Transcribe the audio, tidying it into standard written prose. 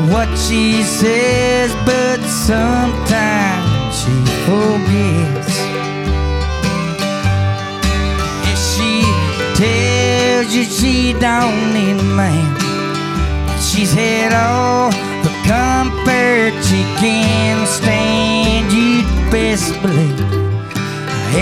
what she says, but sometimes she forgets. If she tells you she don't need a man, she's had all the comfort she can stand, you'd best believe